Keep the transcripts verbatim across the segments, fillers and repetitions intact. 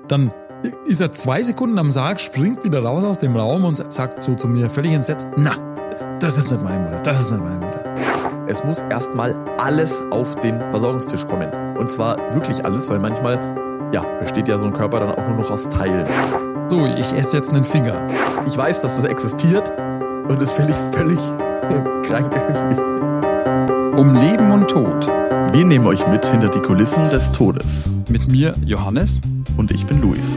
dann ist er zwei Sekunden am Sarg, springt wieder raus aus dem Raum und sagt so zu mir völlig entsetzt, na, das ist nicht meine Mutter, das ist nicht meine Mutter. Es muss erstmal alles auf den Versorgungstisch kommen. Und zwar wirklich alles, weil manchmal, ja, besteht ja so ein Körper dann auch nur noch aus Teilen. So, ich esse jetzt einen Finger. Ich weiß, dass das existiert und ist völlig, völlig krank. Um Leben und Tod. Wir nehmen euch mit hinter die Kulissen des Todes. Mit mir, Johannes. Und ich bin Luis.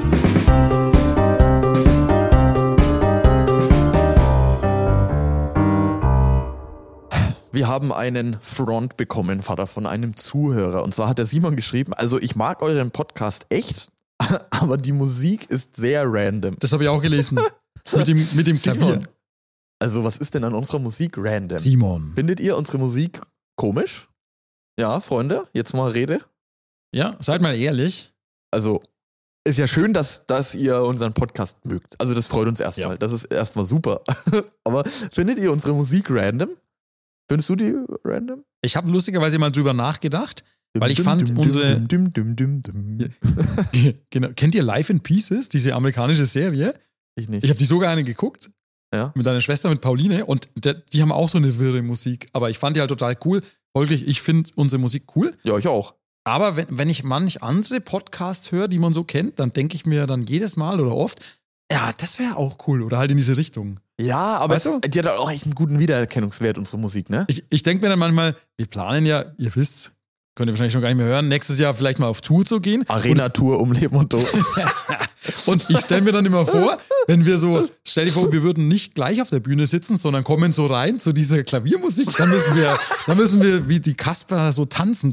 Wir haben einen Front bekommen, Vater, von einem Zuhörer. Und zwar hat der Simon geschrieben, also ich mag euren Podcast echt, aber die Musik ist sehr random. Das habe ich auch gelesen. mit dem, mit dem Klavier. Simon, also was ist denn an unserer Musik random? Simon. Findet ihr unsere Musik komisch? Ja, Freunde, jetzt mal Rede. Ja, seid mal ehrlich. Also, ist ja schön, dass, dass ihr unseren Podcast mögt. Also das freut uns erstmal. Ja. Das ist erstmal super. Aber findet ihr unsere Musik random? Findest du die random? Ich habe lustigerweise mal drüber nachgedacht, weil ich fand unsere... Dum, dum, dum, dum. Genau. Kennt ihr Life in Pieces, diese amerikanische Serie? Ich nicht. Ich habe die sogar eine geguckt. Ja. Mit deiner Schwester, mit Pauline. Und de, die haben auch so eine wirre Musik. Aber ich fand die halt total cool. Folglich, ich finde unsere Musik cool. Ja, ich auch. Aber wenn, wenn ich manch andere Podcasts höre, die man so kennt, dann denke ich mir dann jedes Mal oder oft, ja, das wäre auch cool. Oder halt in diese Richtung. Ja, aber es, Weißt du? die hat auch echt einen guten Wiedererkennungswert, unsere Musik, ne? Ich, ich denke mir dann manchmal, wir planen ja, ihr wisst, könnt ihr wahrscheinlich schon gar nicht mehr hören, nächstes Jahr vielleicht mal auf Tour zu gehen. Arena-Tour um Leben und Tod. Und ich stelle mir dann immer vor, wenn wir so, stell dir vor, wir würden nicht gleich auf der Bühne sitzen, sondern kommen so rein zu dieser Klaviermusik, dann müssen wir, dann müssen wir wie die Kasper so tanzen.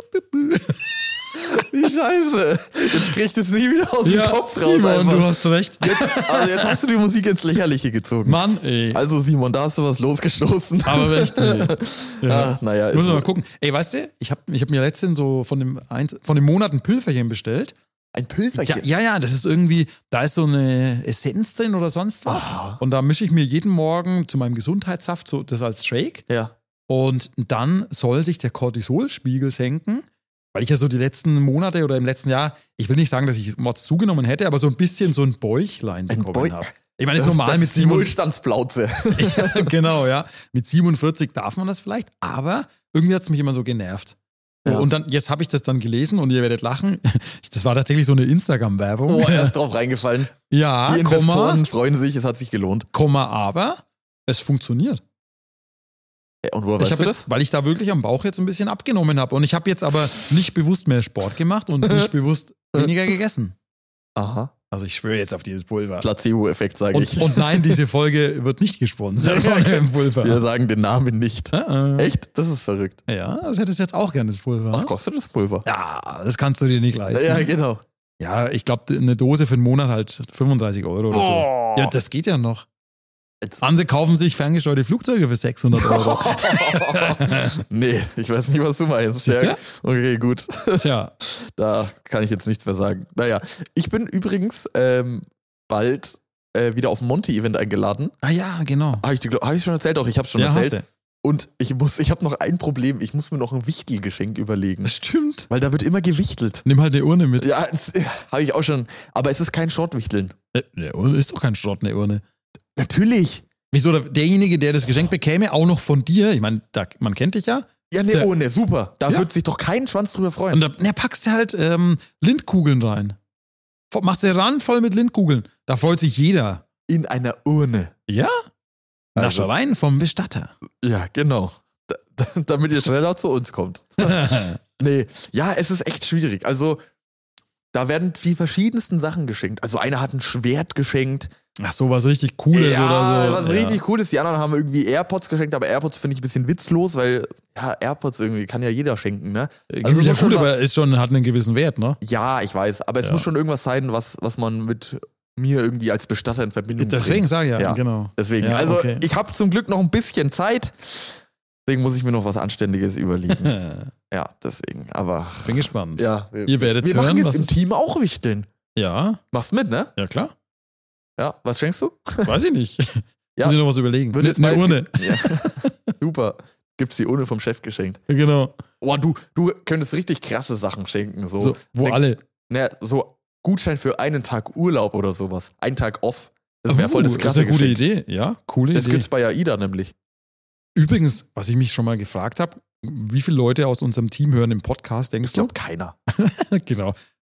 Wie scheiße. Jetzt krieg ich das nie wieder aus Ja, dem Kopf raus. Simon, einfach. du hast recht. Jetzt, also jetzt hast du die Musik ins Lächerliche gezogen. Mann, ey. Also Simon, da hast du was losgestoßen. Aber echt, ey. Ja. Ah, naja, Müssen ist wir mal so. gucken. Ey, weißt du, ich habe ich hab mir letztens so von dem, Eins, von dem Monat ein Pülferchen bestellt. Ein Pülverchen. Ja, ja, ja, das ist irgendwie, da ist so eine Essenz drin oder sonst was. Ah. Und da mische ich mir jeden Morgen zu meinem Gesundheitssaft so das als Shake. Ja. Und dann soll sich der Cortisolspiegel senken, weil ich ja so die letzten Monate oder im letzten Jahr, ich will nicht sagen, dass ich Mods zugenommen hätte, aber so ein bisschen so ein Bäuchlein Ein bekommen Bäuch- habe. Ich meine, das Das ist normal das mit ist die Simon. Wohlstandsplauze. Ja, genau, ja. Mit siebenundvierzig darf man das vielleicht, aber irgendwie hat es mich immer so genervt. Ja. Und dann, jetzt habe ich das dann gelesen und ihr werdet lachen. Das war tatsächlich so eine Instagram-Werbung. Oh, er ist drauf reingefallen. Ja, Die Komma, Investoren freuen sich, es hat sich gelohnt. Komma, aber es funktioniert. Ja, und woher Ich weißt hab du jetzt, das? weil ich da wirklich am Bauch jetzt ein bisschen abgenommen habe. Und ich habe jetzt aber nicht bewusst mehr Sport gemacht und nicht bewusst weniger gegessen. Aha. Also ich schwöre jetzt auf dieses Pulver. Placebo-Effekt, sage ich. Und, und nein, diese Folge wird nicht gesponsert von dem Pulver. Wir sagen den Namen nicht. Äh, äh. Echt? Das ist verrückt. Ja, das hättest du jetzt auch gerne, das Pulver. Was kostet das Pulver? Ja, das kannst du dir nicht leisten. Ja, genau. Ja, ich glaube, eine Dose für einen Monat halt fünfunddreißig Euro oder so. Oh. Ja, das geht ja noch. Jetzt- Andere kaufen sich ferngesteuerte Flugzeuge für sechshundert Euro. Nee, ich weiß nicht, was du meinst. Siehst du? Ja, okay, gut. Tja, Da kann ich jetzt nichts mehr sagen. Naja, ich bin übrigens ähm, bald äh, wieder auf ein Monty-Event eingeladen. ah ja, genau. Habe ich, dir glaub- hab ich schon erzählt? Doch, ich habe schon Ja, hast erzählt. du. Und ich muss, ich habe noch ein Problem. Ich muss mir noch ein Wichtelgeschenk überlegen. Stimmt. Weil da wird immer gewichtelt. Nimm halt eine Urne mit. Ja, das äh, habe ich auch schon. Aber es ist kein Shortwichteln. Äh, Eine Urne ist doch kein Schrott, eine Urne. Natürlich. Wieso, der- derjenige, der das Geschenk bekäme, auch noch von dir? Ich meine, da- man kennt dich ja. Ja, eine Der- Urne, super. Da Ja. wird sich doch kein Schwanz drüber freuen. Und da na, packst du halt ähm, Lindkugeln rein. Vo- Machst du ran voll mit Lindkugeln. Da freut sich jeder. In einer Urne. Ja? Also- Naschereien vom Bestatter. Ja, genau. Da, da, damit ihr schneller zu uns kommt. Nee, ja, es ist echt schwierig. Also, da werden die verschiedensten Sachen geschenkt. Also, einer hat ein Schwert geschenkt. Ach so, was richtig Cooles ja, oder so. was richtig Cooles. Die anderen haben irgendwie AirPods geschenkt, aber AirPods finde ich ein bisschen witzlos, weil, ja, AirPods irgendwie kann ja jeder schenken, ne? Also es ja muss schon gut, aber was- ist schon, hat einen gewissen Wert, ne? Ja, ich weiß, aber es Ja. muss schon irgendwas sein, was, was man mit mir irgendwie als Bestatter in Verbindung Deswegen bringt. sage ich ja, Ja. genau. Deswegen, Ja, also okay. ich habe zum Glück noch ein bisschen Zeit, deswegen muss ich mir noch was Anständiges überlegen. Ja, deswegen, aber Bin gespannt. ja, wir, Ihr werdet's wir machen hören, jetzt was im es- Team auch Wichteln. Ja, Machst mit, ne? ja klar. Ja, was schenkst du? Weiß ich nicht. Ja. Muss ich noch was überlegen. Wird jetzt Eine mal- Urne. Ja. Super. Gibt's die Urne vom Chef geschenkt. Genau. Oh, du, du könntest richtig krasse Sachen schenken. So, So, wo ne, alle. ne, so Gutschein für einen Tag Urlaub oder sowas. Einen Tag off. Das wäre Uh, voll das das krasse ist eine gute Geschenk. Idee. Ja, coole Das Idee. gibt's bei AIDA nämlich. Übrigens, was ich mich schon mal gefragt habe, wie viele Leute aus unserem Team hören den Podcast, denkst Ich glaube, keiner. du? Genau.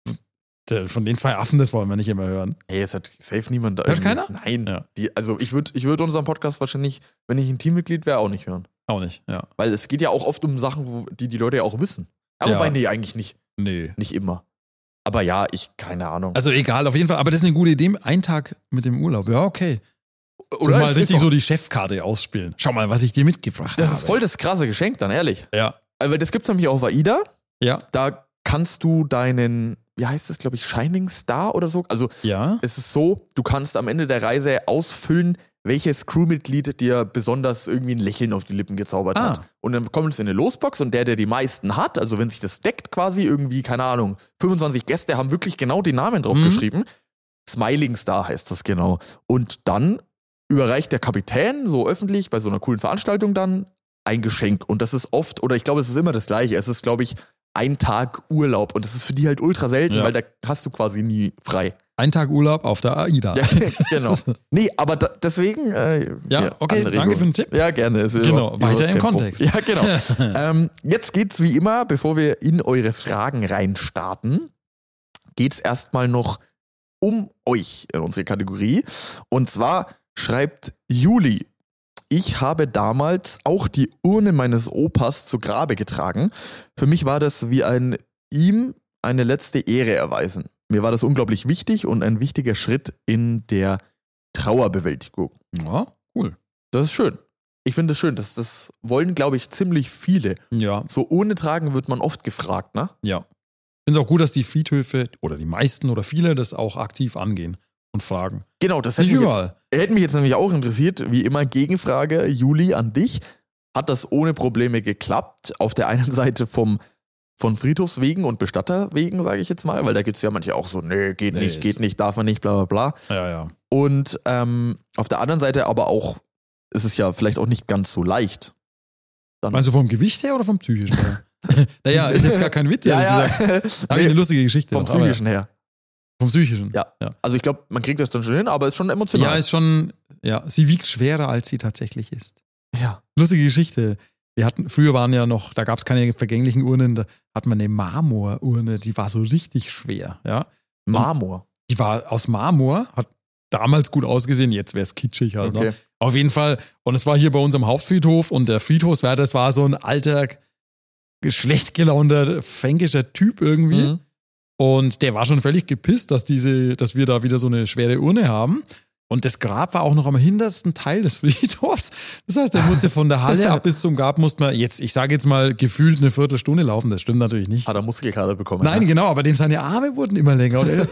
Der, von den zwei Affen, das wollen wir nicht immer hören. Ey, es hat safe niemand da. Hört irgendwie- keiner? Nein. Ja. Die, also ich würde ich würd unseren Podcast wahrscheinlich, wenn ich ein Teammitglied wäre, auch nicht hören. Auch nicht, ja. Weil es geht ja auch oft um Sachen, wo, die die Leute ja auch wissen. Aber Ja. wobei, nee, eigentlich nicht. Nee. Nicht immer. Aber ja, ich, keine Ahnung. Also egal, auf jeden Fall. Aber das ist eine gute Idee. Ein Tag mit dem Urlaub. Ja, okay. So mal Es ist richtig doch- so die Chefkarte ausspielen. Schau mal, was ich dir mitgebracht Das habe. ist voll das krasse Geschenk dann, ehrlich. Ja. Also, weil das gibt's nämlich auch auf AIDA. Ja. Da kannst du deinen, wie heißt das, glaube ich, Shining Star oder so. Also Ja. es ist so, du kannst am Ende der Reise ausfüllen, welches Crewmitglied dir besonders irgendwie ein Lächeln auf die Lippen gezaubert Ah. hat. Und dann kommt es in eine Losbox und der, der die meisten hat, also wenn sich das deckt quasi, irgendwie, keine Ahnung, fünfundzwanzig Gäste haben wirklich genau den Namen drauf Mhm. geschrieben. Smiling Star heißt das genau. Und dann überreicht der Kapitän so öffentlich bei so einer coolen Veranstaltung dann ein Geschenk. Und das ist oft, oder ich glaube, es ist immer das Gleiche. Es ist, glaube ich, ein Tag Urlaub. Und das ist für die halt ultra selten, Ja. weil da hast du quasi nie frei. Ein Tag Urlaub auf der AIDA. Ja, genau. Nee, aber da, deswegen. Äh, Ja, hier, okay, Anregung. danke für den Tipp. Ja, gerne. Ist Genau, überhaupt- weiter im überhaupt kein Kontext. Problem. Ja, genau. ähm, jetzt geht's wie immer, bevor wir in eure Fragen reinstarten, geht's erstmal noch um euch in unsere Kategorie. Und zwar schreibt Juli: Ich habe damals auch die Urne meines Opas zu Grabe getragen. Für mich war das wie ein ihm eine letzte Ehre erweisen. Mir war das unglaublich wichtig und ein wichtiger Schritt in der Trauerbewältigung. Ja, cool. Das ist schön. Ich finde es schön. Das, das wollen, glaube ich, ziemlich viele. Ja, So ohne Tragen wird man oft gefragt, ne? ja. Ich finde es auch gut, dass die Friedhöfe oder die meisten oder viele das auch aktiv angehen und fragen. Genau, das Nicht hätte mich, jetzt, überall. hätte mich jetzt nämlich auch interessiert. Wie immer, Gegenfrage, Juli, an dich. Hat das ohne Probleme geklappt? Auf der einen Seite vom, von Friedhofswegen und Bestatterwegen, sage ich jetzt mal, weil da gibt es ja manche auch so, nee, geht Nee, nicht, ist- geht nicht, darf man nicht, bla bla bla. Ja, ja. Und ähm, auf der anderen Seite aber auch, ist es ja vielleicht auch nicht ganz so leicht. Dann Meinst du vom Gewicht her oder vom psychischen her? Naja, ist jetzt gar kein Witz. ja, ehrlich ja. gesagt. Habe ich eine lustige Geschichte. Vom noch, aber Psychischen her. Vom psychischen. Ja. ja. Also ich glaube, man kriegt das dann schon hin, aber ist schon emotional. Ja, ist schon, ja, sie wiegt schwerer, als sie tatsächlich ist. ja. Lustige Geschichte. Wir hatten, früher waren ja noch, da gab es keine vergänglichen Urnen, da hat man eine Marmorurne, die war so richtig schwer, ja. Marmor. Die war aus Marmor, hat damals gut ausgesehen, jetzt wäre es kitschig halt. Okay. Ne? Auf jeden Fall. Und es war hier bei unserem Hauptfriedhof und der Friedhofswärter, das war so ein alter, schlecht gelaunter, fränkischer Typ irgendwie. Mhm. Und der war schon völlig gepisst, dass, diese, dass wir da wieder so eine schwere Urne haben. Und das Grab war auch noch am hintersten Teil des Friedhofs. Das heißt, er musste von der Halle ab bis zum Grab, musste man jetzt, ich sage jetzt mal, gefühlt eine Viertelstunde laufen. Das stimmt natürlich nicht. Hat er Muskelkater bekommen. Nein, ja? genau, aber dem seine Arme wurden immer länger. Und er-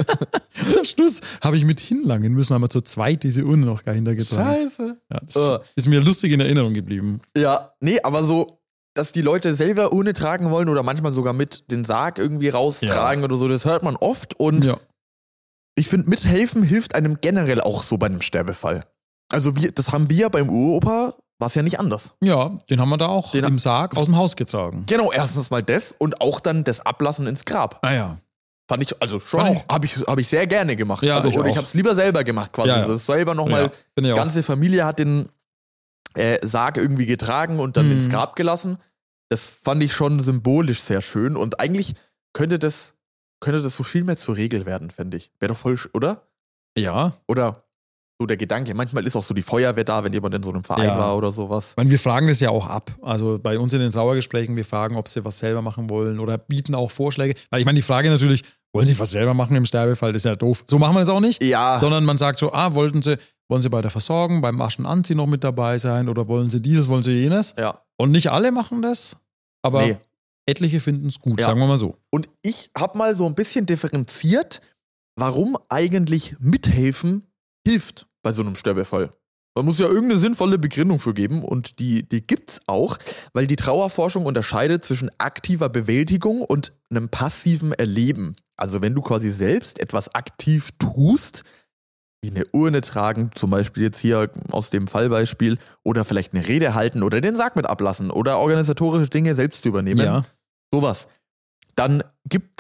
am Schluss habe ich mit hinlangen müssen, haben wir zu zweit diese Urne noch gar hintergetragen. Scheiße. Ja, das Uh. ist mir lustig in Erinnerung geblieben. Ja, nee, aber so, dass die Leute selber Urne tragen wollen oder manchmal sogar mit den Sarg irgendwie raustragen oder so, das hört man oft. Und Ja. ich finde, mithelfen hilft einem generell auch so bei einem Sterbefall. Also wir, das haben wir beim Uropa, war es ja nicht anders. ja, den haben wir da auch Den- im Sarg aus dem Haus getragen. Genau, erstens mal das und auch dann das Ablassen ins Grab. Ah ja. Fand ich, also schon Fand auch, habe ich, hab ich sehr gerne gemacht. Ja, also, ich oder ich auch. habe es lieber selber gemacht quasi. Ja, ja. Also das selber nochmal, ja, finde ich auch. ganze Familie hat den äh, Sarg irgendwie getragen und dann Mhm. ins Grab gelassen. Das fand ich schon symbolisch sehr schön und eigentlich könnte das, könnte das so viel mehr zur Regel werden, fände ich. Wäre doch voll, sch- oder? Ja. Oder so der Gedanke. Manchmal ist auch so die Feuerwehr da, wenn jemand in so einem Verein Ja. war oder sowas. Ich meine, wir fragen das ja auch ab. Also bei uns in den Trauergesprächen, wir fragen, ob sie was selber machen wollen oder bieten auch Vorschläge. Weil ich meine, die Frage natürlich, wollen sie was selber machen im Sterbefall, das ist ja doof. So machen wir das auch nicht. Ja, Sondern man sagt so, ah, wollten sie, wollen sie bei der Versorgung, beim Waschen Anziehen noch mit dabei sein oder wollen sie dieses, wollen sie jenes? ja. Und nicht alle machen das, aber Nee. etliche finden es gut, Ja. sagen wir mal so. Und ich habe mal so ein bisschen differenziert, warum eigentlich mithelfen hilft bei so einem Sterbefall. Man muss ja irgendeine sinnvolle Begründung für geben und die, die gibt's auch, weil die Trauerforschung unterscheidet zwischen aktiver Bewältigung und einem passiven Erleben. Also wenn du quasi selbst etwas aktiv tust, wie eine Urne tragen, zum Beispiel jetzt hier aus dem Fallbeispiel, oder vielleicht eine Rede halten oder den Sarg mit ablassen oder organisatorische Dinge selbst übernehmen, Ja. sowas, dann gibt das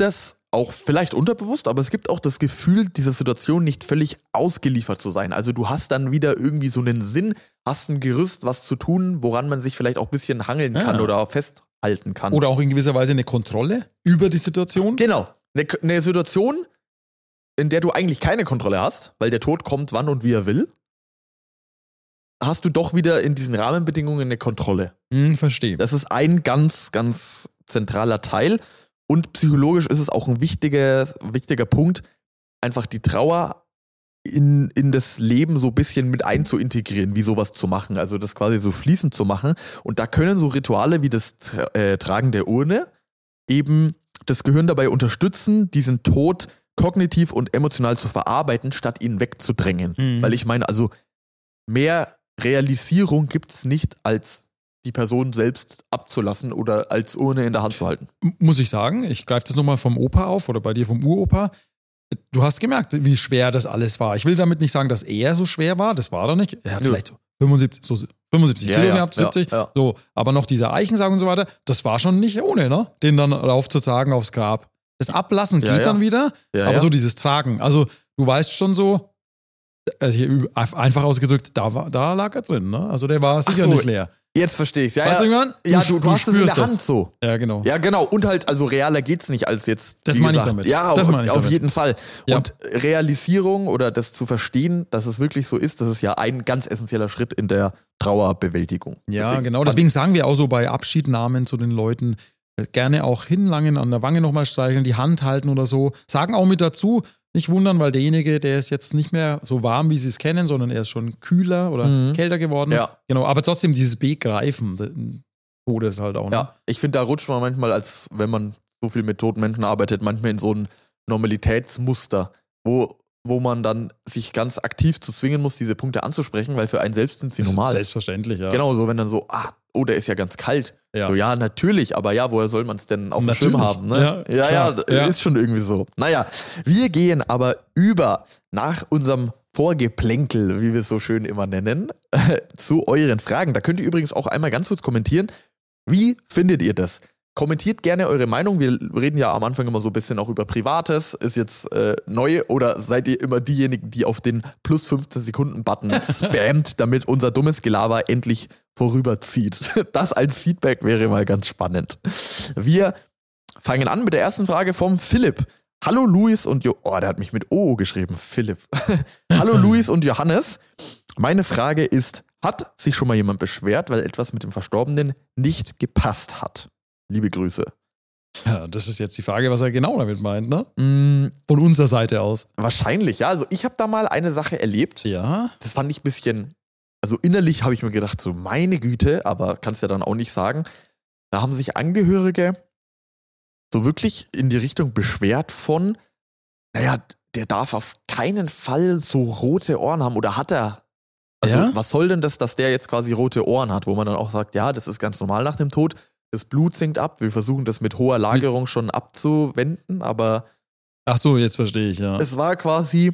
auch vielleicht unterbewusst, aber es gibt auch das Gefühl, dieser Situation nicht völlig ausgeliefert zu sein. Also du hast dann wieder irgendwie so einen Sinn, hast ein Gerüst, was zu tun, woran man sich vielleicht auch ein bisschen hangeln kann Ja. oder auch festhalten kann. Oder auch in gewisser Weise eine Kontrolle über die Situation. Genau. Eine, eine Situation, in der du eigentlich keine Kontrolle hast, weil der Tod kommt, wann und wie er will, hast du doch wieder in diesen Rahmenbedingungen eine Kontrolle. Hm, verstehe. Das ist ein ganz, ganz zentraler Teil. Und psychologisch ist es auch ein wichtiger, wichtiger Punkt, einfach die Trauer in, in das Leben so ein bisschen mit einzuintegrieren, wie sowas zu machen. Also das quasi so fließend zu machen. Und da können so Rituale wie das Tra- äh, Tragen der Urne eben das Gehirn dabei unterstützen, diesen Tod kognitiv und emotional zu verarbeiten, statt ihn wegzudrängen. Mhm. Weil ich meine, also mehr Realisierung gibt es nicht, als die Person selbst abzulassen oder als Urne in der Hand zu halten. M- Muss ich sagen, ich greife das nochmal vom Opa auf oder bei dir vom Uropa. Du hast gemerkt, wie schwer das alles war. Ich will damit nicht sagen, dass er so schwer war, das war er nicht. Er hat Nö. vielleicht so fünfundsiebzig, so fünfundsiebzig Ja, Kilo ja, gehabt, ja, siebzig. ja. So, aber noch dieser Eichensarg und so weiter, das war schon nicht ohne, ne? Den dann raufzutragen aufs Grab. Das Ablassen Ja, geht ja. dann wieder, Ja, aber ja. so dieses Tragen. Also du weißt schon so, also hier üb- einfach ausgedrückt, da, war, da lag er drin, ne? Also der war sicher so. nicht leer. Jetzt verstehe ich. Ja, Weißt du, ja, wie man? ja, du, du hast es in der spürst Hand so. Ja, genau. Ja, genau. Und halt, also realer geht's nicht als jetzt. Das wie meine ich gesagt. damit. Ja, Das auf, meine ich auf damit. jeden Fall. Ja. Und Realisierung oder das zu verstehen, dass es wirklich so ist, das ist ja ein ganz essentieller Schritt in der Trauerbewältigung. Ja, Deswegen genau. kann- Deswegen sagen wir auch so bei Abschiednahmen zu den Leuten, äh, gerne auch hinlangen, an der Wange nochmal streicheln, die Hand halten oder so. Sagen auch mit dazu, nicht wundern, weil derjenige, der ist jetzt nicht mehr so warm, wie sie es kennen, sondern er ist schon kühler oder Mhm. kälter geworden. Ja. Genau, aber trotzdem dieses Begreifen, Todes halt auch. Ne? Ja, ich finde, da rutscht man manchmal, als wenn man so viel mit toten Menschen arbeitet, manchmal in so ein Normalitätsmuster, wo, wo man dann sich ganz aktiv zu zwingen muss, diese Punkte anzusprechen, weil für einen selbst sind sie normal. Selbstverständlich, ja. Genau, so wenn dann so, ah, oh, der ist ja ganz kalt. Ja. So, ja, natürlich, aber ja, woher soll man es denn auf dem Schirm Natürlich. haben? Ne? Ja, ja, ja, klar. Ja. ist schon irgendwie so. Naja, wir gehen aber über nach unserem Vorgeplänkel, wie wir es so schön immer nennen, zu euren Fragen. Da könnt ihr übrigens auch einmal ganz kurz kommentieren. Wie findet ihr das? Kommentiert gerne eure Meinung. Wir reden ja am Anfang immer so ein bisschen auch über Privates. Ist jetzt äh, neu oder seid ihr immer diejenigen, die auf den plus fünfzehn Sekunden Button spammt, damit unser dummes Gelaber endlich vorüberzieht? Das als Feedback wäre mal ganz spannend. Wir fangen an mit der ersten Frage vom Philipp. Hallo Luis und Jo... Oh, der hat mich mit O geschrieben. Philipp. Hallo Luis und Johannes. Meine Frage ist, hat sich schon mal jemand beschwert, weil etwas mit dem Verstorbenen nicht gepasst hat? Liebe Grüße. Ja, das ist jetzt die Frage, was er genau damit meint, ne? Mm, Von unserer Seite aus. wahrscheinlich, ja. Also ich habe da mal eine Sache erlebt. Ja. Das fand ich ein bisschen... Also innerlich habe ich mir gedacht, so meine Güte, aber kannst ja dann auch nicht sagen. Da haben sich Angehörige so wirklich in die Richtung beschwert von, naja, der darf auf keinen Fall so rote Ohren haben. Oder hat er? Also Ja? was soll denn das, dass der jetzt quasi rote Ohren hat? Wo man dann auch sagt, ja, das ist ganz normal nach dem Tod. Das Blut sinkt ab. Wir versuchen das mit hoher Lagerung schon abzuwenden. Aber Ach so, jetzt verstehe ich, ja. es war quasi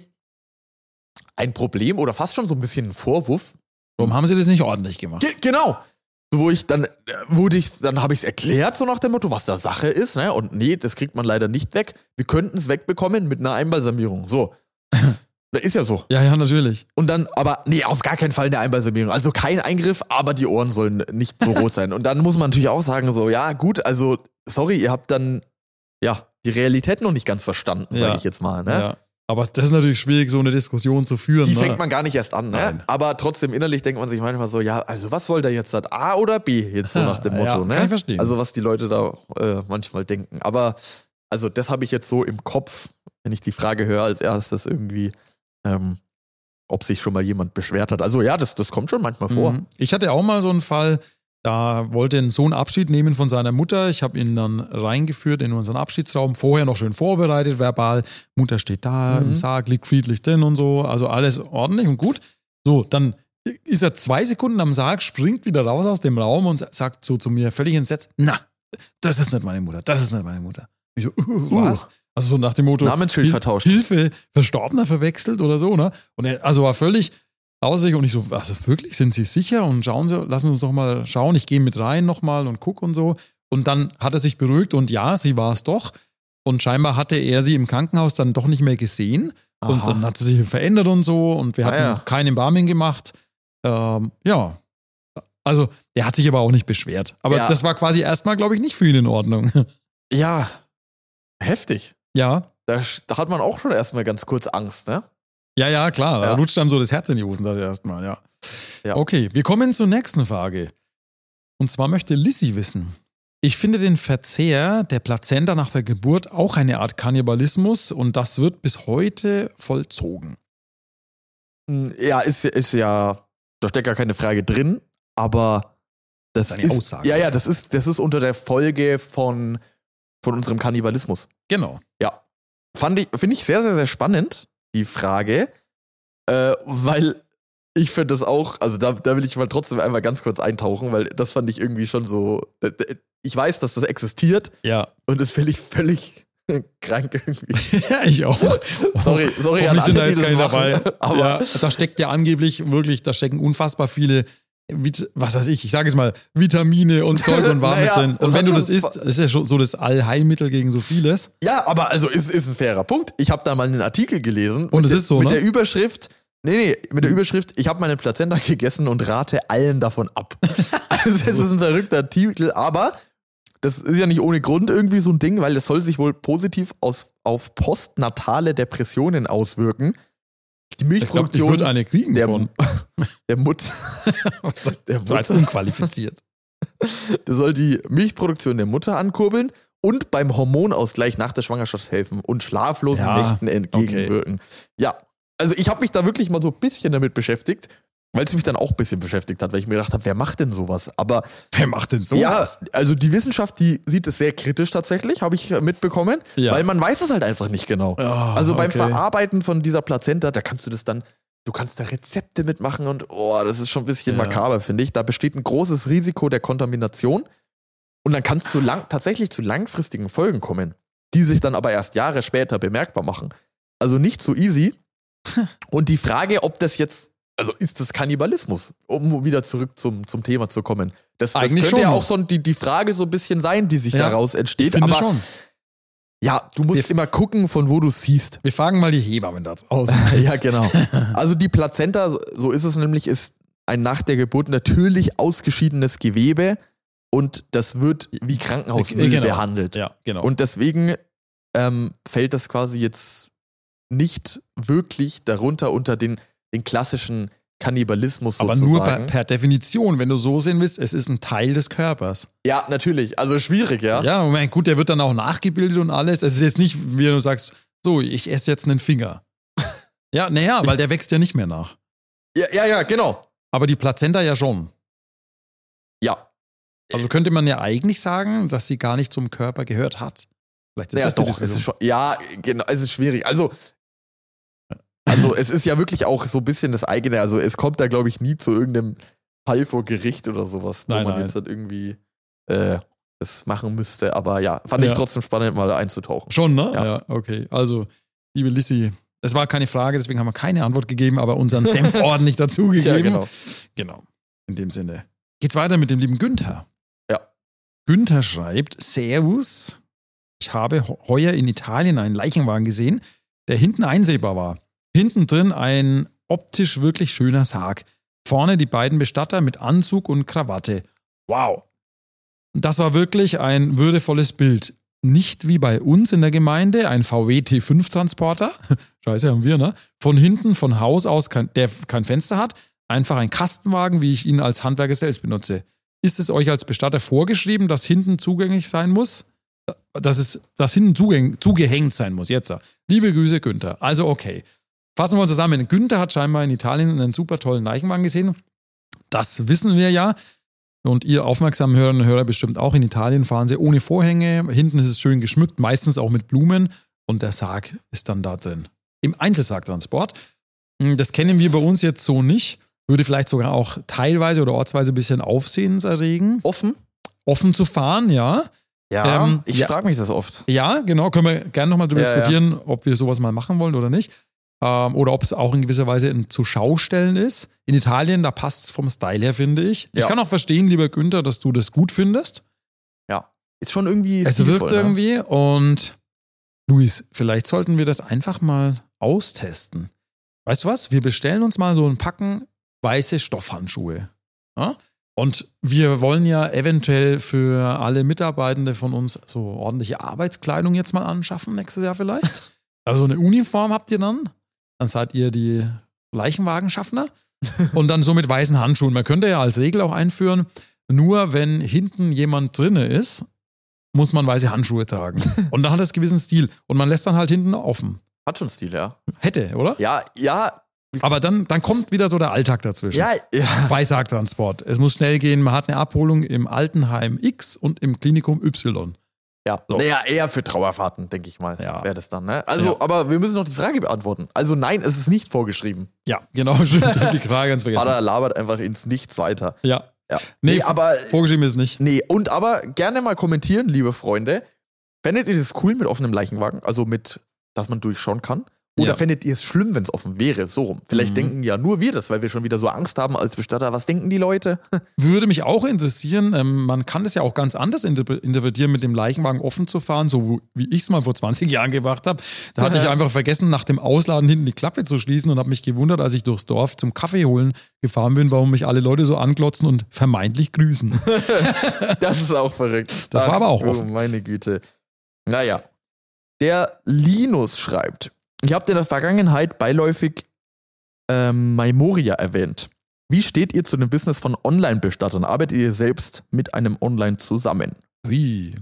ein Problem oder fast schon so ein bisschen ein Vorwurf. Warum haben sie das nicht ordentlich gemacht? Ge genau. So, wo ich dann, äh, wurde ich, dann habe ich es erklärt, so nach dem Motto, was da Sache ist, ne? Und nee, das kriegt man leider nicht weg. Wir könnten es wegbekommen mit einer Einbalsamierung. So. Das ist ja so. Ja, ja, natürlich. Und dann, aber nee, auf gar keinen Fall eine Einbalsamierung. Also kein Eingriff, aber die Ohren sollen nicht so rot sein. Und dann muss man natürlich auch sagen, so, ja, gut, also, sorry, ihr habt dann, ja, die Realität noch nicht ganz verstanden, Ja. sage ich jetzt mal, ne? Ja. Aber das ist natürlich schwierig, so eine Diskussion zu führen. Die ne? fängt man gar nicht erst an, ne? Nein. Aber trotzdem innerlich denkt man sich manchmal so, ja, also was soll da jetzt das A oder B jetzt so nach dem Motto, Ja, ne? kann ich verstehen. Also was die Leute da äh, manchmal denken. Aber also das habe ich jetzt so im Kopf, wenn ich die Frage höre als erstes irgendwie, ähm, ob sich schon mal jemand beschwert hat. Also ja, das, das kommt schon manchmal vor. Mhm. Ich hatte auch mal so einen Fall, da wollte ein Sohn Abschied nehmen von seiner Mutter. Ich habe ihn dann reingeführt in unseren Abschiedsraum, vorher noch schön vorbereitet, verbal. Mutter steht da Mhm. im Sarg, liegt friedlich drin und so. Also alles ordentlich und gut. So, dann ist er zwei Sekunden am Sarg, springt wieder raus aus dem Raum und sagt so zu mir, völlig entsetzt, na, das ist nicht meine Mutter, das ist nicht meine Mutter. Ich so, uh, was? Also so nach dem Motto, Namensschild Hil- vertauscht. Hilfe, Verstorbener verwechselt oder so, ne? Und er also war völlig außer sich und ich so, also wirklich, sind Sie sicher? Und schauen Sie, lassen Sie uns doch mal schauen. Ich gehe mit rein nochmal und guck und so. Und dann hat er sich beruhigt und ja, sie war es doch. Und scheinbar hatte er sie im Krankenhaus dann doch nicht mehr gesehen. Aha. Und dann hat sie sich verändert und so. Und wir hatten ah, ja. kein Embalming gemacht. Ähm, ja. Also, der hat sich aber auch nicht beschwert. Aber ja. das war quasi erstmal, glaube ich, nicht für ihn in Ordnung. Ja. Heftig. Ja. Da, da hat man auch schon erstmal ganz kurz Angst, ne? Ja, ja, klar. Ja. Da rutscht einem so das Herz in die Hosen erstmal, ja. ja. Okay, wir kommen zur nächsten Frage. Und zwar möchte Lissy wissen: Ich finde den Verzehr der Plazenta nach der Geburt auch eine Art Kannibalismus und das wird bis heute vollzogen. Ja, ist, ist ja, da steckt gar keine Frage drin, aber das, das ist, eine Aussage. Ja, ja, das ist, das ist unter der Folge von, von unserem Kannibalismus. Genau. Ja. Fand ich, finde ich sehr, sehr, sehr spannend, die Frage, äh, weil ich finde das auch, also da, da will ich mal trotzdem einmal ganz kurz eintauchen, weil das fand ich irgendwie schon so, ich weiß, dass das existiert. Ja. Und das finde ich völlig krank irgendwie. Ja, ich auch. Sorry, sorry an alle, sind da die jetzt das keine machen, dabei. Aber ja, da steckt ja angeblich wirklich, da stecken unfassbar viele, was weiß ich, ich sage jetzt mal, Vitamine und Zeug und Warme naja, drin. Und wenn du das isst, ist ja schon so das Allheilmittel gegen so vieles. Ja, aber also ist, ist ein fairer Punkt. Ich habe da mal einen Artikel gelesen. Und es ist so, mit ne? der Überschrift, nee, nee, mit der Überschrift, ich habe meine Plazenta gegessen und rate allen davon ab. Also es ist ein verrückter Titel, aber das ist ja nicht ohne Grund irgendwie so ein Ding, weil das soll sich wohl positiv aus, auf postnatale Depressionen auswirken. Die Milchproduktion. Ich, glaub, ich würde eine kriegen der, von. Der Mutter. Der Mutter. So als unqualifiziert. Das soll die Milchproduktion der Mutter ankurbeln und beim Hormonausgleich nach der Schwangerschaft helfen und schlaflosen ja, Nächten entgegenwirken. Okay. Ja, also ich habe mich da wirklich mal so ein bisschen damit beschäftigt, weil es mich dann auch ein bisschen beschäftigt hat, weil ich mir gedacht habe, wer macht denn sowas? Aber wer macht denn sowas? Ja, also die Wissenschaft, die sieht es sehr kritisch tatsächlich, habe ich mitbekommen, ja. weil man weiß es halt einfach nicht genau. Oh, also beim okay. Verarbeiten von dieser Plazenta, da kannst du das dann, du kannst da Rezepte mitmachen und oh, das ist schon ein bisschen ja. makaber, finde ich. Da besteht ein großes Risiko der Kontamination und dann kannst du lang, tatsächlich zu langfristigen Folgen kommen, die sich dann aber erst Jahre später bemerkbar machen. Also nicht so easy. Und die Frage, ob das jetzt, also ist das Kannibalismus, um wieder zurück zum, zum Thema zu kommen. Das, das könnte schon ja noch. auch so die, die Frage so ein bisschen sein, die sich ja, daraus entsteht. Ich finde aber schon. Ja, du musst wir, immer gucken, von wo du es siehst. Wir fragen mal die Hebammen dazu aus. Ja, genau. Also die Plazenta, so ist es nämlich, ist ein nach der Geburt natürlich ausgeschiedenes Gewebe und das wird wie Krankenhausmüll genau. behandelt. Ja, genau. Und deswegen ähm, fällt das quasi jetzt nicht wirklich darunter unter den, den klassischen Kannibalismus aber sozusagen. Aber nur per, per Definition, wenn du so sehen willst, es ist ein Teil des Körpers. Ja, natürlich. Also schwierig, ja. Ja, Moment, gut, der wird dann auch nachgebildet und alles. Es ist jetzt nicht, wie du sagst, so, ich esse jetzt einen Finger. Ja, naja, weil der wächst ja nicht mehr nach. Ja, ja, ja, genau. Aber die Plazenta ja schon. Ja. Also könnte man ja eigentlich sagen, dass sie gar nicht zum Körper gehört hat. Vielleicht ist ja, das doch, es ist schon, ja, genau, es ist schwierig. Also, also es ist ja wirklich auch so ein bisschen das eigene, also es kommt da, glaube ich, nie zu irgendeinem Fall vor Gericht oder sowas, wo nein, man nein. jetzt halt irgendwie äh, das machen müsste. Aber ja, fand ja. ich trotzdem spannend, mal einzutauchen. Schon, ne? Ja, ja okay. Also, liebe Lissy, es war keine Frage, deswegen haben wir keine Antwort gegeben, aber unseren Senf ordentlich dazugegeben. Ja, genau. Genau. In dem Sinne. Geht's weiter mit dem lieben Günther. Ja. Günther schreibt: Servus. Ich habe heuer in Italien einen Leichenwagen gesehen, der hinten einsehbar war. Hinten drin ein optisch wirklich schöner Sarg. Vorne die beiden Bestatter mit Anzug und Krawatte. Wow. Das war wirklich ein würdevolles Bild. Nicht wie bei uns in der Gemeinde, ein V W T fünf Transporter. Scheiße, haben wir, ne? Von hinten, von Haus aus, kein, der kein Fenster hat. Einfach ein Kastenwagen, wie ich ihn als Handwerker selbst benutze. Ist es euch als Bestatter vorgeschrieben, dass hinten zugänglich sein muss? Dass es dass hinten zugäng, zugehängt sein muss. Jetzt. Liebe Grüße, Günther. Also okay. Fassen wir mal zusammen. Günther hat scheinbar in Italien einen super tollen Leichenwagen gesehen. Das wissen wir ja. Und ihr aufmerksamen Hörerinnen und Hörer bestimmt auch. In Italien fahren sie ohne Vorhänge. Hinten ist es schön geschmückt, meistens auch mit Blumen. Und der Sarg ist dann da drin. Im Einzelsargtransport. Das kennen wir bei uns jetzt so nicht. Würde vielleicht sogar auch teilweise oder ortsweise ein bisschen Aufsehens erregen. Offen? Offen zu fahren, ja. Ja, ähm, ich ja, frage mich das oft. Ja, genau. Können wir gerne nochmal drüber ja, diskutieren, ja. ob wir sowas mal machen wollen oder nicht. Ähm, oder ob es auch in gewisser Weise ein Zuschaustellen ist. In Italien, da passt es vom Style her, finde ich. Ich ja. kann auch verstehen, lieber Günther, dass du das gut findest. Ja, ist schon irgendwie Es stilvoll, wirkt ne? irgendwie und Luis, vielleicht sollten wir das einfach mal austesten. Weißt du was? Wir bestellen uns mal so ein Packen weiße Stoffhandschuhe. Ja? Und wir wollen ja eventuell für alle Mitarbeitende von uns so ordentliche Arbeitskleidung jetzt mal anschaffen, nächstes Jahr vielleicht. Also eine Uniform habt ihr dann. Dann seid ihr die Leichenwagenschaffner. Und dann so mit weißen Handschuhen. Man könnte ja als Regel auch einführen, nur wenn hinten jemand drinne ist, muss man weiße Handschuhe tragen. Und dann hat das gewissen Stil. Und man lässt dann halt hinten offen. Hat schon Stil, ja. Hätte, oder? Ja, ja. Aber dann, dann kommt wieder so der Alltag dazwischen. Ja, ja. Zweisagtransport. Es muss schnell gehen. Man hat eine Abholung im Altenheim X und im Klinikum Y. Ja, so. Naja, eher für Trauerfahrten, denke ich mal, ja. wäre das dann. Ne? Also, ja. aber wir müssen noch die Frage beantworten. Also nein, es ist nicht vorgeschrieben. Ja, genau. Schön, die Frage ganz vergessen. Vater labert einfach ins Nichts weiter. Ja. ja. Nee, nee, aber vorgeschrieben ist nicht. Nee, und aber gerne mal kommentieren, liebe Freunde. Fändet ihr das cool mit offenem Leichenwagen? Also mit, dass man durchschauen kann? Oder Ja. fändet ihr es schlimm, wenn es offen wäre? So rum. Vielleicht Mhm. denken ja nur wir das, weil wir schon wieder so Angst haben als Bestatter. Was denken die Leute? Würde mich auch interessieren, ähm, man kann das ja auch ganz anders interpre- interpretieren, mit dem Leichenwagen offen zu fahren, so wo, wie ich es mal vor zwanzig Jahren gemacht habe. Da hatte ich einfach vergessen, nach dem Ausladen hinten die Klappe zu schließen und habe mich gewundert, als ich durchs Dorf zum Kaffee holen gefahren bin, warum mich alle Leute so anglotzen und vermeintlich grüßen. Das ist auch verrückt. Das war aber auch oh, offen. Meine Güte. Naja. Der Linus schreibt, ich habe in der Vergangenheit beiläufig ähm, Memoria erwähnt. Wie steht ihr zu dem Business von Online-Bestattern? Arbeitet ihr selbst mit einem Online zusammen? Wie?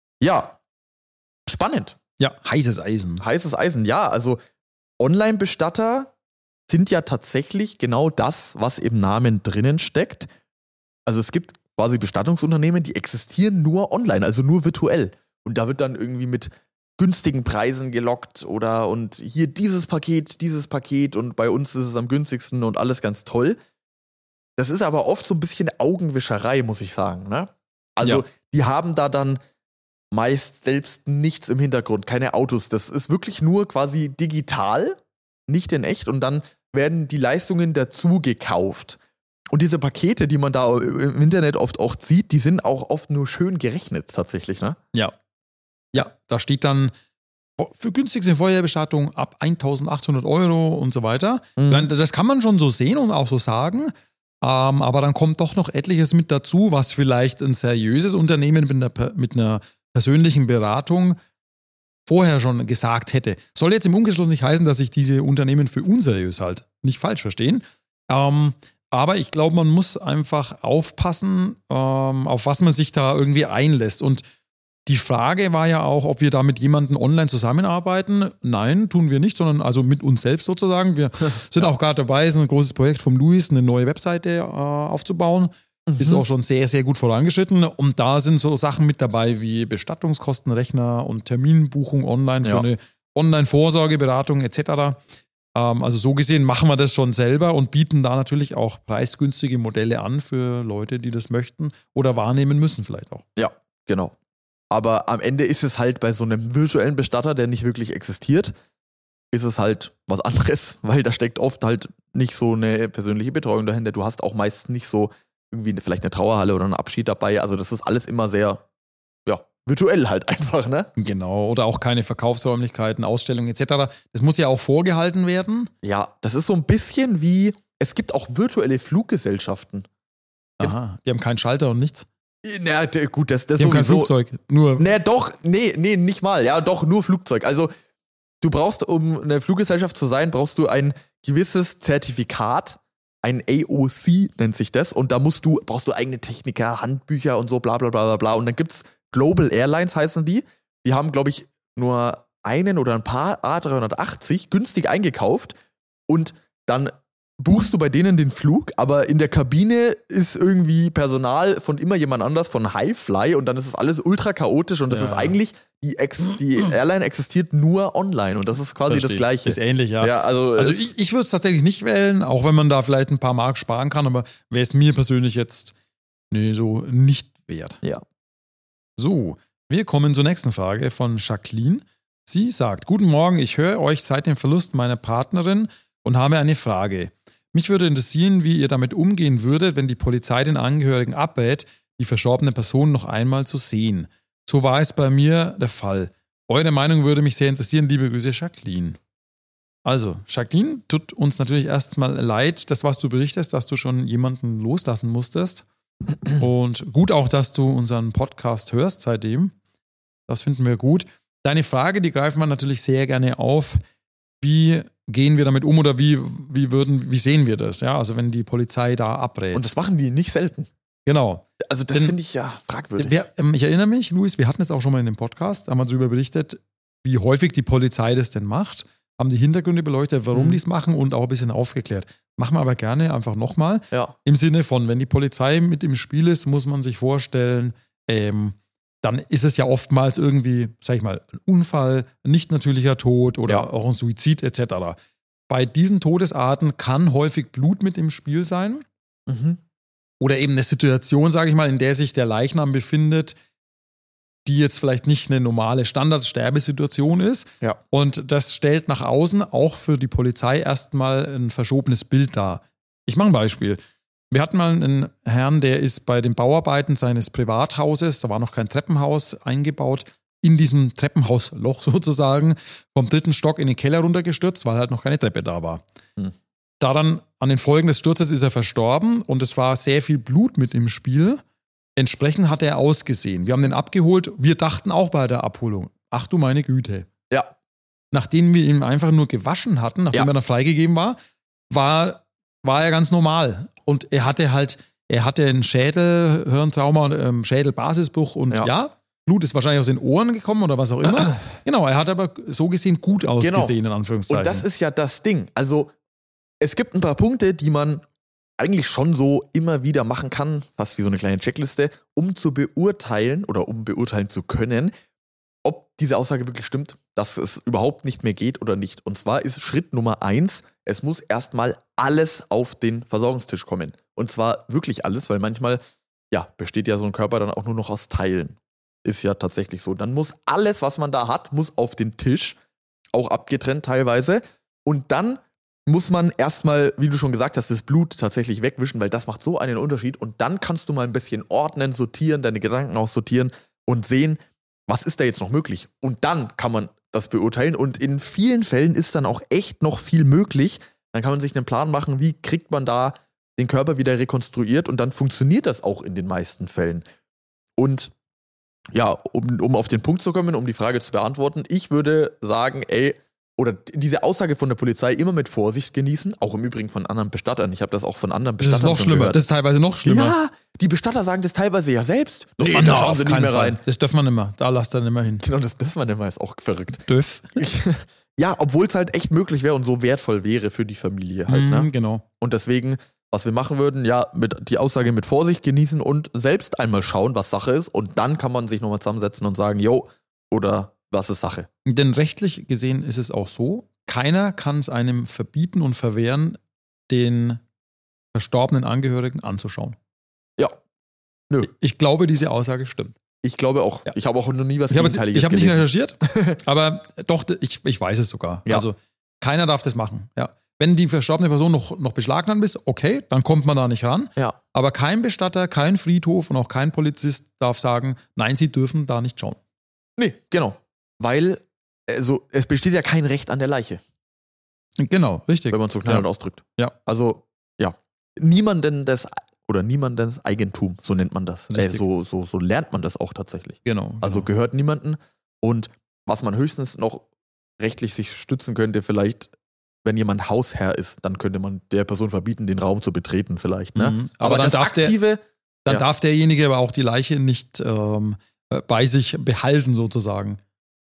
Ja, spannend. Ja, heißes Eisen. Heißes Eisen, ja. Also Online-Bestatter sind ja tatsächlich genau das, was im Namen drinnen steckt. Also es gibt quasi Bestattungsunternehmen, die existieren nur online, also nur virtuell. Und da wird dann irgendwie mit günstigen Preisen gelockt oder und hier dieses Paket, dieses Paket und bei uns ist es am günstigsten und alles ganz toll. Das ist aber oft so ein bisschen Augenwischerei, muss ich sagen. Ne? Also Ja. die haben da dann meist selbst nichts im Hintergrund, keine Autos. Das ist wirklich nur quasi digital, nicht in echt. Und dann werden die Leistungen dazu gekauft. Und diese Pakete, die man da im Internet oft auch sieht, die sind auch oft nur schön gerechnet tatsächlich, ne? Ja. Ja, da steht dann für günstigste Feuerbestattung ab eintausendachthundert Euro und so weiter. Mhm. Das kann man schon so sehen und auch so sagen. Ähm, aber dann kommt doch noch etliches mit dazu, was vielleicht ein seriöses Unternehmen mit einer, mit einer persönlichen Beratung vorher schon gesagt hätte. Soll jetzt im Umkehrschluss nicht heißen, dass ich diese Unternehmen für unseriös halte. Nicht falsch verstehen. Ähm, aber ich glaube, man muss einfach aufpassen, ähm, auf was man sich da irgendwie einlässt. Und die Frage war ja auch, ob wir da mit jemandem online zusammenarbeiten. Nein, tun wir nicht, sondern also mit uns selbst sozusagen. Wir sind auch gerade dabei, es ist ein großes Projekt vom Luis, eine neue Webseite äh, aufzubauen. Mhm. Ist auch schon sehr, sehr gut vorangeschritten. Und da sind so Sachen mit dabei wie Bestattungskostenrechner und Terminbuchung online für Ja. eine Online-Vorsorgeberatung et cetera. Ähm, also so gesehen machen wir das schon selber und bieten da natürlich auch preisgünstige Modelle an für Leute, die das möchten oder wahrnehmen müssen vielleicht auch. Ja, genau. Aber am Ende ist es halt bei so einem virtuellen Bestatter, der nicht wirklich existiert, ist es halt was anderes, weil da steckt oft halt nicht so eine persönliche Betreuung dahinter. Du hast auch meist nicht so irgendwie vielleicht eine Trauerhalle oder einen Abschied dabei. Also das ist alles immer sehr, ja, virtuell halt einfach, ne? Genau, oder auch keine Verkaufsräumlichkeiten, Ausstellungen et cetera. Das muss ja auch vorgehalten werden. Ja, das ist so ein bisschen wie, es gibt auch virtuelle Fluggesellschaften. Aha, die haben keinen Schalter und nichts. Na, d- gut, das, das Die haben kein sowieso- Flugzeug, nur Nee, doch, nee, nee, nicht mal. Ja, doch, nur Flugzeug. Also, du brauchst, um eine Fluggesellschaft zu sein, brauchst du ein gewisses Zertifikat. Ein A O C nennt sich das. Und da musst du, brauchst du eigene Techniker, Handbücher und so, bla, bla, bla, bla, bla. Und dann gibt's Global Airlines, heißen die. Die haben, glaube ich, nur einen oder ein paar A drei achtzig günstig eingekauft. Und dann buchst du bei denen den Flug, aber in der Kabine ist irgendwie Personal von immer jemand anders, von Highfly, und dann ist es alles ultra chaotisch und das Ja. ist eigentlich, die, Ex, die Airline existiert nur online und das ist quasi Verstehe das ich. Gleiche. Ist ähnlich, ja. Ja, also, Also es- ich, ich würde es tatsächlich nicht wählen, auch wenn man da vielleicht ein paar Mark sparen kann, aber wäre es mir persönlich jetzt nee, so nicht wert. Ja. So, wir kommen zur nächsten Frage von Jacqueline. Sie sagt, guten Morgen, ich höre euch seit dem Verlust meiner Partnerin und habe eine Frage. Mich würde interessieren, wie ihr damit umgehen würdet, wenn die Polizei den Angehörigen abrät, die verstorbene Person noch einmal zu sehen. So war es bei mir der Fall. Eure Meinung würde mich sehr interessieren. Liebe Grüße, Jacqueline. Also, Jacqueline, tut uns natürlich erstmal leid, das, was du berichtest, dass du schon jemanden loslassen musstest. Und gut auch, dass du unseren Podcast hörst seitdem. Das finden wir gut. Deine Frage, die greifen wir natürlich sehr gerne auf. Wie gehen wir damit um oder wie, wie, würden, wie sehen wir das? Ja, also wenn die Polizei da abrät. Und das machen die nicht selten. Genau. Also das finde ich ja fragwürdig. Wir, ähm, ich erinnere mich, Luis, wir hatten es auch schon mal in dem Podcast, haben wir darüber berichtet, wie häufig die Polizei das denn macht. Haben die Hintergründe beleuchtet, warum mhm. die es machen und auch ein bisschen aufgeklärt. Machen wir aber gerne einfach nochmal. Ja. Im Sinne von, wenn die Polizei mit im Spiel ist, muss man sich vorstellen, ähm, dann ist es ja oftmals irgendwie, sag ich mal, ein Unfall, ein nicht natürlicher Tod oder ja. auch ein Suizid et cetera. Bei diesen Todesarten kann häufig Blut mit im Spiel sein. Mhm. Oder eben eine Situation, sage ich mal, in der sich der Leichnam befindet, die jetzt vielleicht nicht eine normale Standardsterbesituation ist. Ja. Und das stellt nach außen auch für die Polizei erstmal ein verschobenes Bild dar. Ich mache ein Beispiel. Wir hatten mal einen Herrn, der ist bei den Bauarbeiten seines Privathauses, da war noch kein Treppenhaus eingebaut, in diesem Treppenhausloch sozusagen vom dritten Stock in den Keller runtergestürzt, weil halt noch keine Treppe da war. Hm. Da dann an den Folgen des Sturzes ist er verstorben und es war sehr viel Blut mit im Spiel. Entsprechend hat er ausgesehen. Wir haben den abgeholt. Wir dachten auch bei der Abholung, ach du meine Güte. Ja. Nachdem wir ihn einfach nur gewaschen hatten, nachdem ja. er dann freigegeben war, war, war er ganz normal. Und er hatte halt, er hatte einen Schädel, Hirntrauma, ähm, Schädelbasisbruch und ja. ja, Blut ist wahrscheinlich aus den Ohren gekommen oder was auch immer. Genau, er hat aber so gesehen gut ausgesehen, genau. in Anführungszeichen. Und das ist ja das Ding. Also es gibt ein paar Punkte, die man eigentlich schon so immer wieder machen kann, fast wie so eine kleine Checkliste, um zu beurteilen oder um beurteilen zu können, ob diese Aussage wirklich stimmt, dass es überhaupt nicht mehr geht oder nicht. Und zwar ist Schritt Nummer eins, es muss erstmal alles auf den Versorgungstisch kommen. Und zwar wirklich alles, weil manchmal, ja, besteht ja so ein Körper dann auch nur noch aus Teilen. Ist ja tatsächlich so. Dann muss alles, was man da hat, muss auf den Tisch, auch abgetrennt teilweise. Und dann muss man erstmal, wie du schon gesagt hast, das Blut tatsächlich wegwischen, weil das macht so einen Unterschied. Und dann kannst du mal ein bisschen ordnen, sortieren, deine Gedanken auch sortieren und sehen, was ist da jetzt noch möglich. Und dann kann man das beurteilen. Und in vielen Fällen ist dann auch echt noch viel möglich. Dann kann man sich einen Plan machen, wie kriegt man da den Körper wieder rekonstruiert. Und dann funktioniert das auch in den meisten Fällen. Und ja, um, um auf den Punkt zu kommen, um die Frage zu beantworten, ich würde sagen, ey, oder diese Aussage von der Polizei immer mit Vorsicht genießen, auch im Übrigen von anderen Bestattern. Ich habe das auch von anderen Bestattern gehört. Das ist noch schlimmer, gehört. das ist teilweise noch schlimmer. Ja, die Bestatter sagen das teilweise ja selbst. Nee, Mann, da schauen sie nicht mehr Fall. rein. Das dürfen wir nicht mehr, da lasst er nicht mehr hin. Genau, das dürfen wir nicht mehr, ist auch verrückt. Dürf. Ja, obwohl es halt echt möglich wäre und so wertvoll wäre für die Familie halt, mm, ne? Genau. Und deswegen, was wir machen würden, ja, mit die Aussage mit Vorsicht genießen und selbst einmal schauen, was Sache ist. Und dann kann man sich nochmal zusammensetzen und sagen, yo, oder was ist Sache? Denn rechtlich gesehen ist es auch so, keiner kann es einem verbieten und verwehren, den verstorbenen Angehörigen anzuschauen. Ja. Nö. Ich glaube, diese Aussage stimmt. Ich glaube auch. Ja. Ich habe auch noch nie was ich Gegenteiliges hab, Ich habe nicht gelesen. recherchiert, aber doch, ich, ich weiß es sogar. Ja. Also keiner darf das machen. Ja. Wenn die verstorbene Person noch, noch beschlagnahmt ist, okay, dann kommt man da nicht ran. Ja. Aber kein Bestatter, kein Friedhof und auch kein Polizist darf sagen, nein, sie dürfen da nicht schauen. Nee, genau. Weil also, es besteht ja kein Recht an der Leiche. Genau, richtig. Wenn man es so knallhart ja. ausdrückt. Ja. Also, ja. Niemanden das, oder niemandens Eigentum, so nennt man das. Äh, so, so, so lernt man das auch tatsächlich. Genau. Also genau. gehört niemanden. Und was man höchstens noch rechtlich sich stützen könnte, vielleicht, wenn jemand Hausherr ist, dann könnte man der Person verbieten, den Raum zu betreten, vielleicht. Ne? Mhm. Aber, aber dann, darf, aktive, der, dann ja. darf derjenige aber auch die Leiche nicht ähm, bei sich behalten, sozusagen.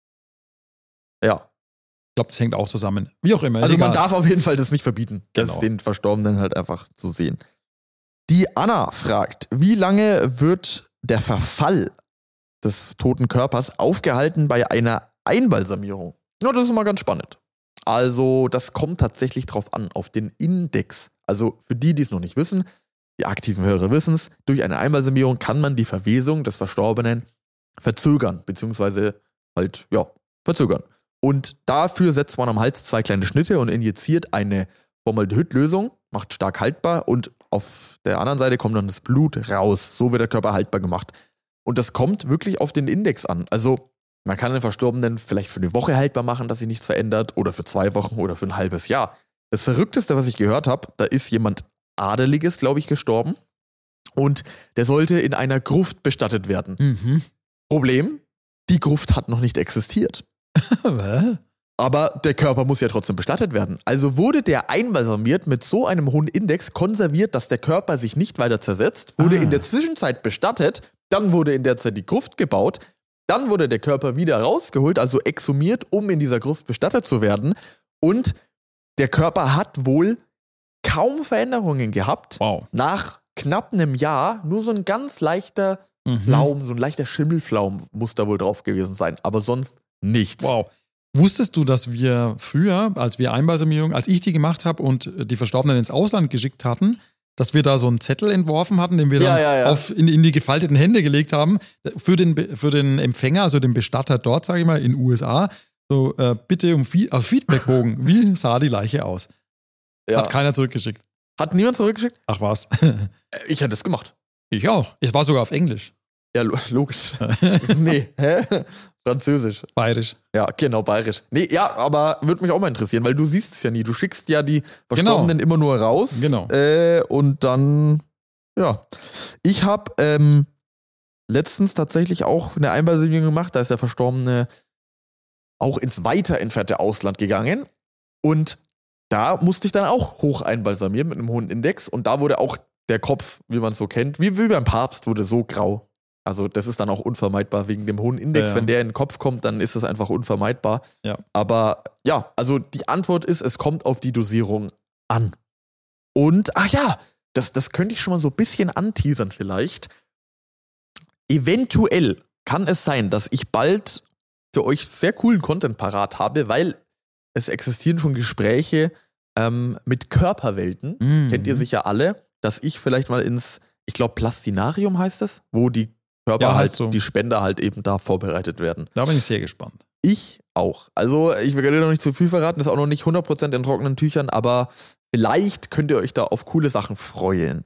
Ja. Ich glaube, das hängt auch zusammen. Wie auch immer. Also man darf auf jeden Fall das nicht verbieten, das genau. den Verstorbenen halt einfach zu sehen. Die Anna fragt, wie lange wird der Verfall des toten Körpers aufgehalten bei einer Einbalsamierung? Ja, das ist mal ganz spannend. Also das kommt tatsächlich drauf an, auf den Index. Also für die, die es noch nicht wissen, die aktiven Hörer wissen es, durch eine Einbalsamierung kann man die Verwesung des Verstorbenen verzögern, beziehungsweise halt, ja, verzögern. Und dafür setzt man am Hals zwei kleine Schnitte und injiziert eine Formaldehyd-Lösung, macht stark haltbar und auf der anderen Seite kommt dann das Blut raus. So wird der Körper haltbar gemacht. Und das kommt wirklich auf den Index an. Also Man kann den Verstorbenen vielleicht für eine Woche haltbar machen, dass sich nichts verändert, oder für zwei Wochen oder für ein halbes Jahr. Das Verrückteste, was ich gehört habe, da ist jemand Adeliges, glaube ich, gestorben und der sollte in einer Gruft bestattet werden. Mhm. Problem, die Gruft hat noch nicht existiert. Aber der Körper muss ja trotzdem bestattet werden. Also wurde der einbalsamiert mit so einem hohen Index, konserviert, dass der Körper sich nicht weiter zersetzt, wurde Ah. in der Zwischenzeit bestattet, dann wurde in der Zeit die Gruft gebaut, dann wurde der Körper wieder rausgeholt, also exhumiert, um in dieser Gruft bestattet zu werden. Und der Körper hat wohl kaum Veränderungen gehabt. Wow. Nach knapp einem Jahr nur so ein ganz leichter Mhm. Flaum, so ein leichter Schimmelflaum muss da wohl drauf gewesen sein, aber sonst nichts. Wow. Wusstest du, dass wir früher, als wir Einbalsamierung, als ich die gemacht habe und die Verstorbenen ins Ausland geschickt hatten, dass wir da so einen Zettel entworfen hatten, den wir dann Ja, ja, ja. Auf, in, in die gefalteten Hände gelegt haben, für den, Be- für den Empfänger, also den Bestatter dort, sage ich mal, in den U S A, so äh, bitte um Fe- auf Feedbackbogen, wie sah die Leiche aus? Ja. Hat keiner zurückgeschickt. Hat niemand zurückgeschickt? Ach was. Ich hätte es gemacht. Ich auch. Es war sogar auf Englisch. Ja, lo- logisch. Nee, hä? Französisch. Bayerisch. Ja, genau, bayerisch. Nee, ja, aber würde mich auch mal interessieren, weil du siehst es ja nie. Du schickst ja die Verstorbenen immer nur raus. Genau. Äh, und dann, ja. Ich habe ähm, letztens tatsächlich auch eine Einbalsamierung gemacht. Da ist der Verstorbene auch ins weiter entfernte Ausland gegangen. Und da musste ich dann auch hoch einbalsamieren mit einem hohen Index. Und da wurde auch der Kopf, wie man es so kennt, wie, wie beim Papst, wurde so grau. Also das ist dann auch unvermeidbar wegen dem hohen Index. Ja, ja. Wenn der in den Kopf kommt, dann ist es einfach unvermeidbar. Ja. Aber ja, also die Antwort ist, es kommt auf die Dosierung an. Und, ach ja, das, das könnte ich schon mal so ein bisschen anteasern vielleicht. Eventuell kann es sein, dass ich bald für euch sehr coolen Content parat habe, weil es existieren schon Gespräche ähm, mit Körperwelten. Mhm. Kennt ihr sicher alle, dass ich vielleicht mal ins, ich glaube, Plastinarium heißt es, wo die Körper Ja, halt, heißt so. die Spender halt eben da vorbereitet werden. Da bin ich sehr gespannt. Ich auch. Also, ich will dir noch nicht zu viel verraten, ist auch noch nicht hundert Prozent in trockenen Tüchern, aber vielleicht könnt ihr euch da auf coole Sachen freuen.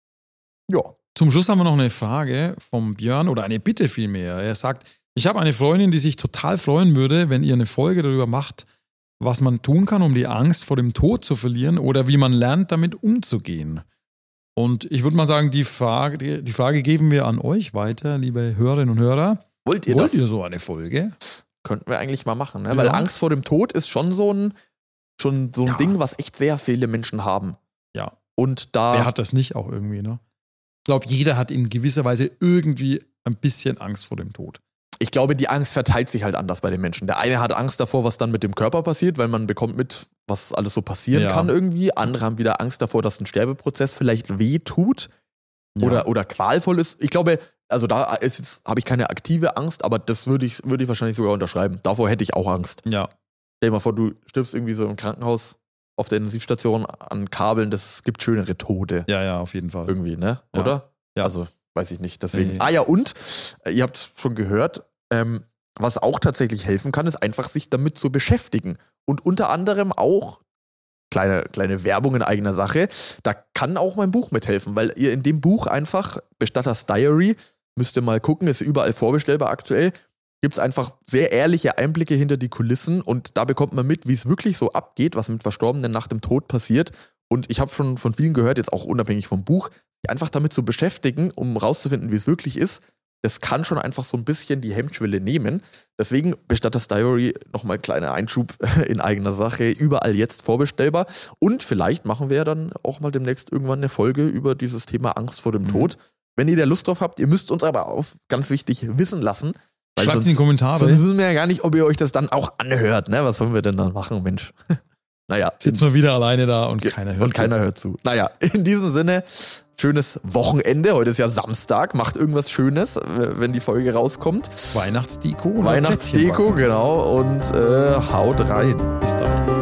Ja. Zum Schluss haben wir noch eine Frage vom Björn oder eine Bitte vielmehr. Er sagt, ich habe eine Freundin, die sich total freuen würde, wenn ihr eine Folge darüber macht, was man tun kann, um die Angst vor dem Tod zu verlieren oder wie man lernt, damit umzugehen. Und ich würde mal sagen, die Frage, die, die Frage geben wir an euch weiter, liebe Hörerinnen und Hörer. Wollt ihr Wollt das? ihr so eine Folge? Könnten wir eigentlich mal machen, ne? Ja. Weil Angst vor dem Tod ist schon so ein, schon so ein Ja. Ding, was echt sehr viele Menschen haben. Ja. Und da. Wer hat das nicht auch irgendwie, ne? Ich glaube, jeder hat in gewisser Weise irgendwie ein bisschen Angst vor dem Tod. Ich glaube, die Angst verteilt sich halt anders bei den Menschen. Der eine hat Angst davor, was dann mit dem Körper passiert, weil man bekommt mit, was alles so passieren Ja. kann irgendwie. Andere haben wieder Angst davor, dass ein Sterbeprozess vielleicht weh tut oder, oder qualvoll ist. Ich glaube, also da ist jetzt, habe ich keine aktive Angst, aber das würde ich, würde ich wahrscheinlich sogar unterschreiben. Davor hätte ich auch Angst. Ja. Stell dir mal vor, du stirbst irgendwie so im Krankenhaus auf der Intensivstation an Kabeln. Das gibt schönere Tode Ja, ja, auf jeden Fall. irgendwie, ne? Ja. Oder? Ja. Also, weiß ich nicht. Deswegen. Nee. Ah ja, und, äh, ihr habt schon gehört, ähm, was auch tatsächlich helfen kann, ist einfach sich damit zu beschäftigen. Und unter anderem auch, kleine, kleine Werbung in eigener Sache, da kann auch mein Buch mithelfen, weil ihr in dem Buch einfach, Bestatters Diary, müsst ihr mal gucken, ist überall vorbestellbar aktuell, gibt es einfach sehr ehrliche Einblicke hinter die Kulissen und da bekommt man mit, wie es wirklich so abgeht, was mit Verstorbenen nach dem Tod passiert. Und ich habe schon von vielen gehört, jetzt auch unabhängig vom Buch, einfach damit zu beschäftigen, um rauszufinden, wie es wirklich ist. Das kann schon einfach so ein bisschen die Hemmschwelle nehmen. Deswegen Bestatters Diary, nochmal kleiner Einschub in eigener Sache, überall jetzt vorbestellbar. Und vielleicht machen wir ja dann auch mal demnächst irgendwann eine Folge über dieses Thema Angst vor dem Mhm. Tod. Wenn ihr da Lust drauf habt, ihr müsst uns aber auch ganz wichtig wissen lassen. Weil Schreibt sonst, in die Kommentare. sonst wissen wir ja gar nicht, ob ihr euch das dann auch anhört. Ne? Was sollen wir denn dann machen, Mensch? Naja. Sitzen wir wieder alleine da und Ge- keiner hört Und keiner hört zu. Naja, in diesem Sinne, schönes Wochenende. Heute ist ja Samstag. Macht irgendwas Schönes, äh, wenn die Folge rauskommt. zu. Weihnachtsdeko oder Weihnachtsdeko, Plätzchen genau. Und äh, haut rein. backen. Bis dann.